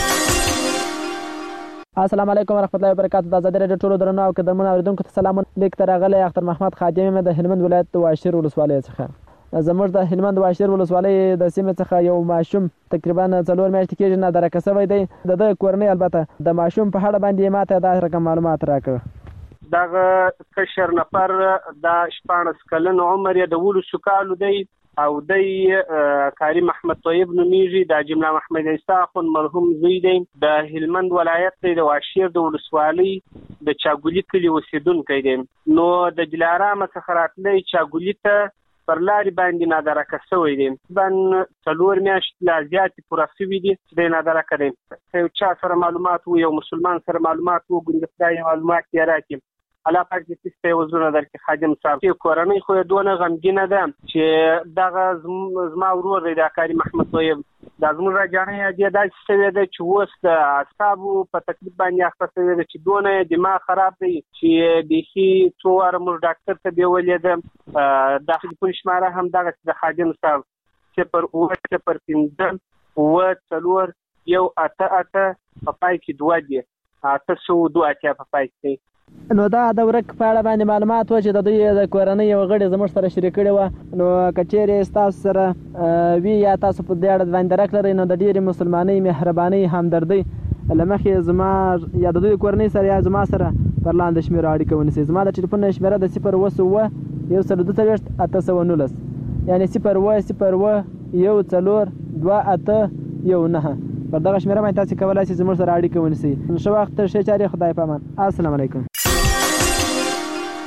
السلام علیکم ورحمت الله وبرکاتو. د ازادي رادیو ټولو درنو او قدرمنو اوریدونکو ته سلام. لیک ته راغلی اختر محمد خادم یم د هلمند ولایت د واشیر ولسوالۍ څخه. زموږ د هلمند واشیر ولسوالۍ د سیمې څخه یو ماشوم تقریبا څلور میاشتې کېږي نادرکه شوی دی. د ده کورنۍ البته د ماشوم په اړه باندې ماته دا رقم معلومات راکړه. دغه کشر نفر د شپاړس کلن عمر یې د ولسو کالو دی او دی کاری محمد طیب نومیږي د جمله محمد عیسی اخون مرحوم زوی دی د هلمند ولایت دی د واشیر د ولسوالۍ د چاګولي کلي اوسیدونکی دی. نو د دلارام څخه راتلی چاګولي ته پر لارې باندې نادرکه شوی دی. بن څلور میاشتې لا زیاتې پوره شوي دي چې دی نادرکه دی. که یو چا سره معلومات و یو مسلمان سره معلومات وګوري د خدای معلومات یې راکړي الله پاک دې سپی وزرونه درکړي. خادم صاحب چې کورنۍ خو یې دونه غمګینه ده چې دغه زما ورور دی د کاري محمد طیب دا زموږ راجانۍ یې داسې شوې ده چې اوس د اعصابو په تکلیف باندې اخته شوې ده چې دونه یې دماغ خراب دی چې بیخي څو واره موږ ډاکټر ته بیولې ده. د ټلیفون شماره هم دغسې د خادم صاحب صفر اوه صفر پنځه اوه څلور یو اته اته په پای کې دوه دي اته سوه دوه اتیا په پای کې. نو دا د ورک په اړه باندې معلومات و چې د دوی د کورنۍ یو غړي زموږ سره شریک کړي وه. نو که چیرې ستاسو سره وي یا تاسو په دې اړه باندې درک لرئ نو د ډېرې مسلمانۍ مهربانۍ همدردۍ له مخې زما یا د دوی کورنۍ سره یا زما سره پر لاندې شمېره اړیکه ونیسئ. زما د ټلیفون شمېره د صفر اوه اوه یو سل دوه څلوېښت اته سوه نولس یعنې صفر اوه صفر اوه یو څلور دوه اته یو نهه. پر دغه شمېره باندې تاسې کولی شئ زموږ سره اړیکه ونیسئ. ښه وخت ښې چارې. خدای په امان. السلام علیکم.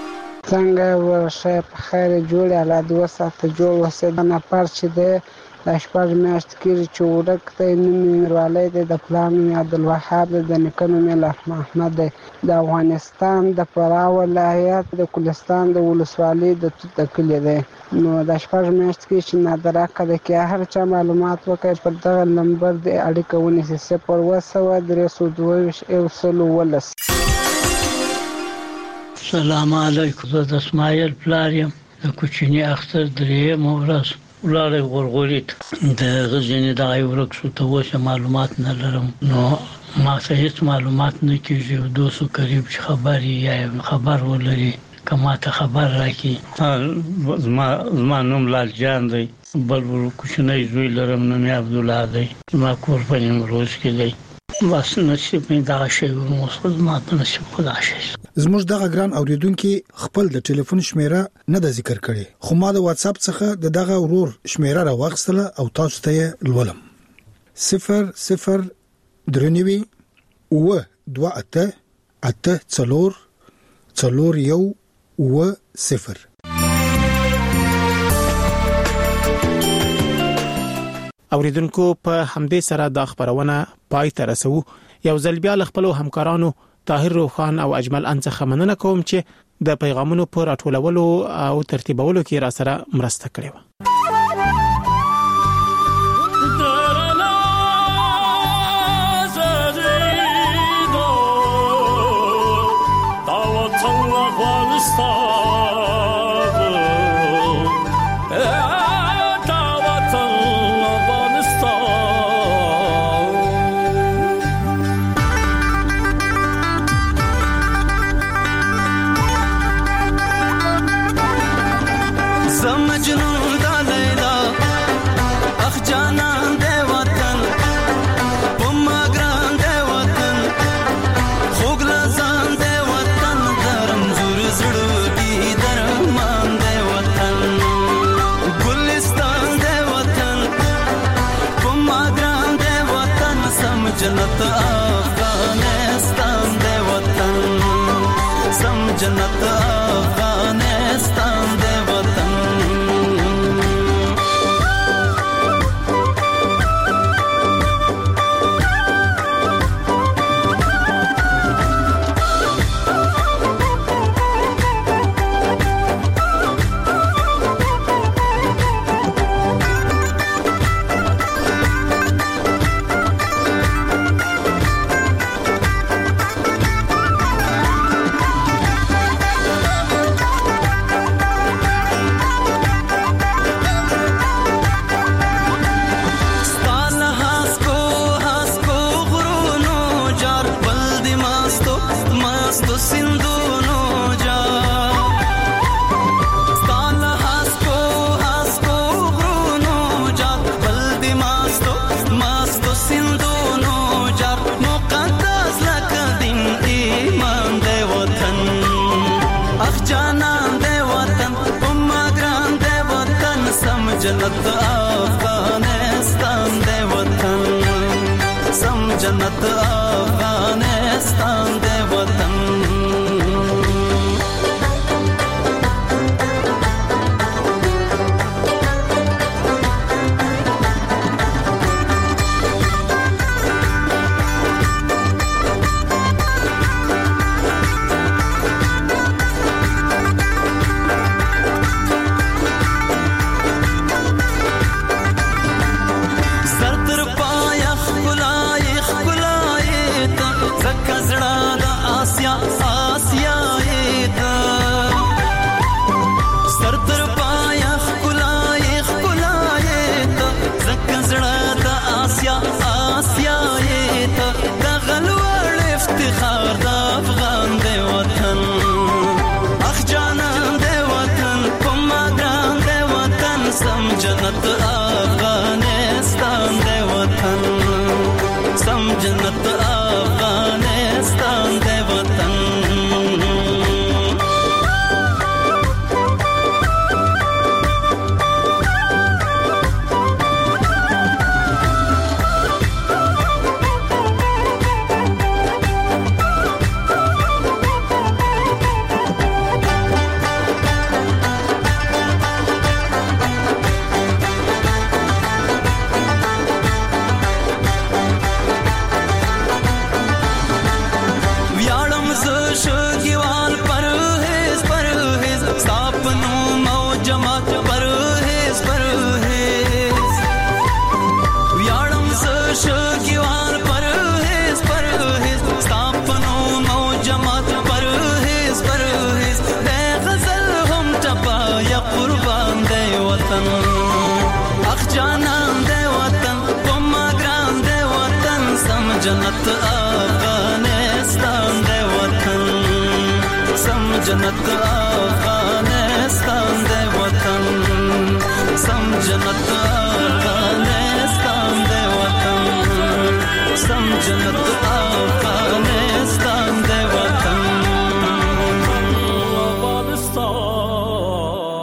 څنګه ورشه په خیر جوړ الله دې وساته جوړ وسه د نفر چې دی د شپږ میاشت کېږي چې ورک دی نوم یې میروالی دی د پلار نوم یې عبدالوهاب دی د نیکه نوم یې لح محمد دی د افغانستان د فراه ولایت د کلستان د ولسوالۍ د توت د کلي دی نو د شپږ میاشت کې چې نادره کده کې هر چا معلومات وکړي پر دغه نمبر د اړیکه ونیسي صفر اوه سوه درې سوه دوه ویشت یو سل اوولس. سلام علیکم، زه د اسماعیل پلار یم د کوچني اختر درېیمه ورځ ولاړې غورغوري ته د غزني دغه ورک شو ته اوس معلومات نه لرم نو ما څه هیڅ معلومات نه کېږي او دوستو قریب چې خبر یا خبر ولري که ما ته خبر راکړي. زما زما نوم لال جان دی، بل کوچنی زوی لرم نوم یې عبدالله دی، زما کور په نیمروز کې دی. بس نصیب مې دغه شی اوس خو زما په نصیب خدا شي. زموږ دغه ګران اوریدونکو خپل د ټلیفون شمیره نه د ذکر کړي خو ما د واتس اپ څخه د دغه ورور شمیره راوغستله او تاسو ته لولم صفر صفر درنوي و دوه اته اته څلور څلور یو و صفر. اوریدونکو په همدې سره د خبرونه پای ته رسو. یو ځل بیا خپل همکارانو طاهر روخان او اجمل انڅخه مننه کوم چې د پیغامونو پر راټولولو او ترتیبولو کې را سره مرسته کړې و. जन्नत अफगानिस्तान दे वतन सम जन्नत अफगानिस्तान दे वतन. जन्नत अफगानिस्तान दे वतन सम जन्नत अफगानिस्तान दे वतन. जन्नत अफगानिस्तान दे वतन सम जन्नत अफगानिस्तान दे वतन. جماعت پرهیز پرهیز ویاړم زه شګیوال پرهیز پرهیز ستاپنو مو جماعت پرهیز پرهیز د غزل هم ټپا یا قربان دی وطن اخ جانان دی وطن کوم ګران دی وطن سم جنت افغانستان دی وطن سم جنت افغانستان